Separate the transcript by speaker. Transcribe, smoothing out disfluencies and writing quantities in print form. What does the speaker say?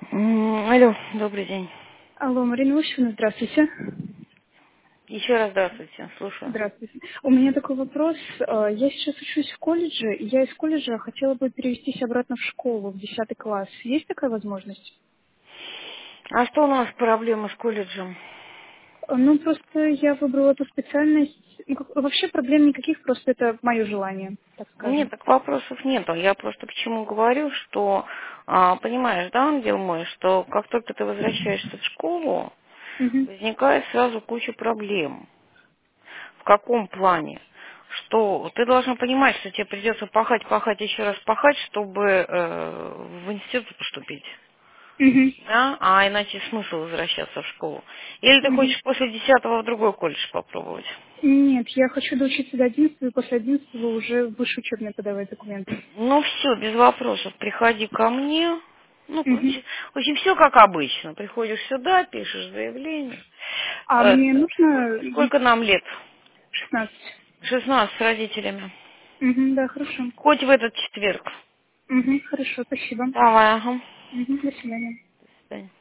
Speaker 1: Алло, добрый день.
Speaker 2: Алло, Марина Васильевна, здравствуйте.
Speaker 1: Еще раз здравствуйте, слушаю.
Speaker 2: Здравствуйте. У меня такой вопрос. Я сейчас учусь в колледже, и я из колледжа хотела бы перевестись обратно в школу, в 10 класс. Есть такая возможность?
Speaker 1: А что у нас проблемы с колледжем?
Speaker 2: Ну, просто я выбрала эту специальность. Ну, вообще проблем никаких, просто это мое желание, так
Speaker 1: Нет,
Speaker 2: скажем.
Speaker 1: так вопросов нету. Я просто к чему говорю, что, понимаешь, да, ангел мой, что как только ты возвращаешься в школу,
Speaker 2: Угу.
Speaker 1: возникает сразу куча проблем. В каком плане? Что ты должна понимать, что тебе придется пахать, пахать, еще раз пахать, чтобы в институт поступить.
Speaker 2: Угу.
Speaker 1: Да? А иначе смысл возвращаться в школу. Или ты
Speaker 2: Угу.
Speaker 1: хочешь после 10-го в другой колледж попробовать?
Speaker 2: Нет, я хочу доучиться до 11 и после 11 уже в высшее учебное подавать документы.
Speaker 1: Ну все, без вопросов. Приходи ко мне. Ну,
Speaker 2: Угу.
Speaker 1: в общем, все как обычно. Приходишь сюда, пишешь заявление.
Speaker 2: А мне
Speaker 1: Сколько,
Speaker 2: нужно
Speaker 1: сколько нам лет?
Speaker 2: 16.
Speaker 1: 16 с родителями.
Speaker 2: Угу, да, хорошо.
Speaker 1: Хоть в этот четверг.
Speaker 2: Угу, хорошо, спасибо.
Speaker 1: Давай, ага.
Speaker 2: Угу, до свидания.
Speaker 1: До свидания.